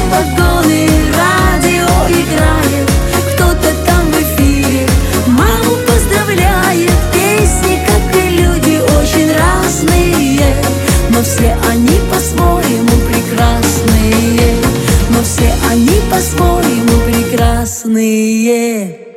вагоны, радио играет, кто-то там в эфире маму поздравляет. Песни, как и люди, очень разные, но все они по-своему прекрасные, но все они по-своему прекрасные.